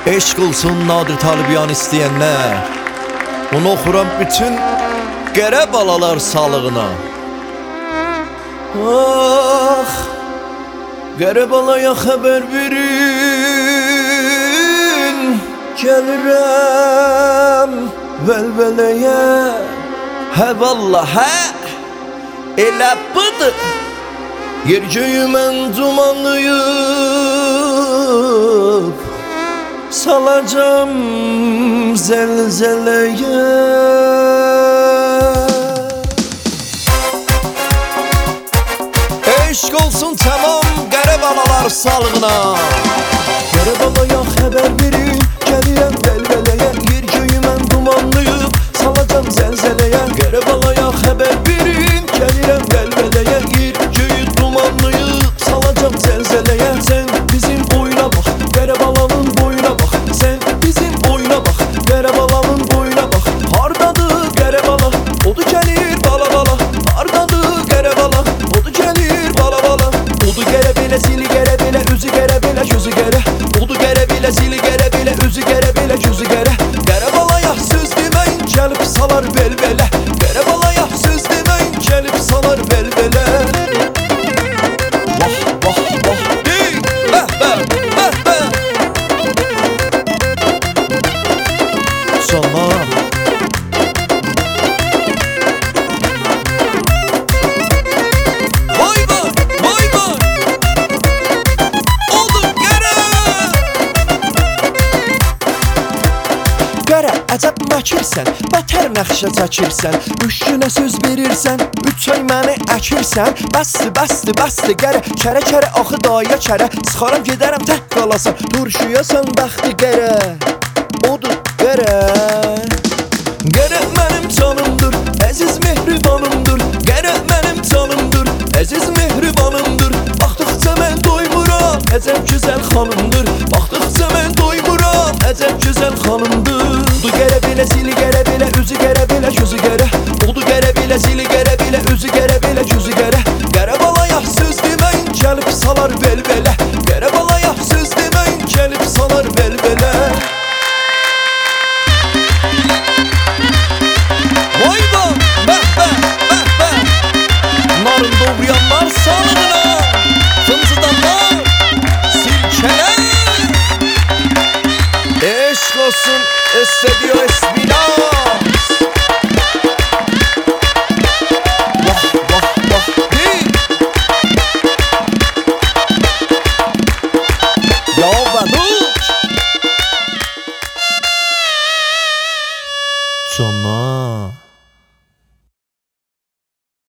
Eşq olsun Nadir Talibyan istəyənlər. Bunu oxuram bütün qərə balalar sağlığına. Ah, qərə balaya xəbər verin, gəlirəm vəlvələyə. Hə vallah, hə, elə budur. Yer göyü mən dumanlayıb salacağım zəlzələyə. Eşq olsun tamam qərə balalar sağlığına. Qərə balaya xəbər verin, gəlirəm vəlvələyə. Yer göyü mən dumanlayıb salacağım zəlzələyə. Qərə balaya xəbər verin, gəlirəm vəlvələyə. Yer göyü dumanlayıb salacağım zəlzələyə. Sən bizim boyuna bax, qərə balanın boyuna bax. Sən bizim boyuna bax, qərə balanın boyuna bax. Hardadır qərə bala, odu gəlir bala bala. Hardadır qərə bala, odu gəlir bala bala. Odu qərə belə, zili qərə belə, özü qərə belə, gözü qərə. Odu qərə belə, zili qərə belə, özü qərə belə, gözü qərə. Qərə balaya söz deməyin, gəlib salar vəlvələ. Qərə balaya söz deməyin, gəlib salar vəlvələ. Vah vah vah, hey, bəh bəh, bəh bəh. Sonra vay vay, vay vay. Odu qərə. Qərə, əcəb məkirsən, bətər nəxşə çəkirsən. Üç günə söz verirsən, üç ay məni əkirsən. Bəsdir, bəsdir, bəsdir qərə, kərə kərə axı daya kərə. Sıxaram gedərəm tək qalasan, turşuyasan bəxti qərə. Odur qərə. Qərə mənim canımdır, əziz mehribanımdır. Qərə mənim canımdır, əziz mehribanımdır. Baxdıqca mən doymuram, əcəb gözəl xanımdır. Baxdıqca mən doymuram, əcəb gözəl xanımdır. Odu qərə belə, zili qərə belə, özü qərə belə, gözü qərə. Odu qərə belə, zili qərə belə, özü qərə belə, gözü qərə. Qərə balaya söz deməyin, gəlib salar vəlvələ. Qərə balaya söz deməyin, gəlib salar vəlvələ. Vay vay, bəh bəh, bəh bəh. Narın doğrayanlar sağlığına, fınzıdanlar, sirkələr. Eşq olsun Estadio Espinas. Vah vah vah, hey. Ya Baluç. Cana.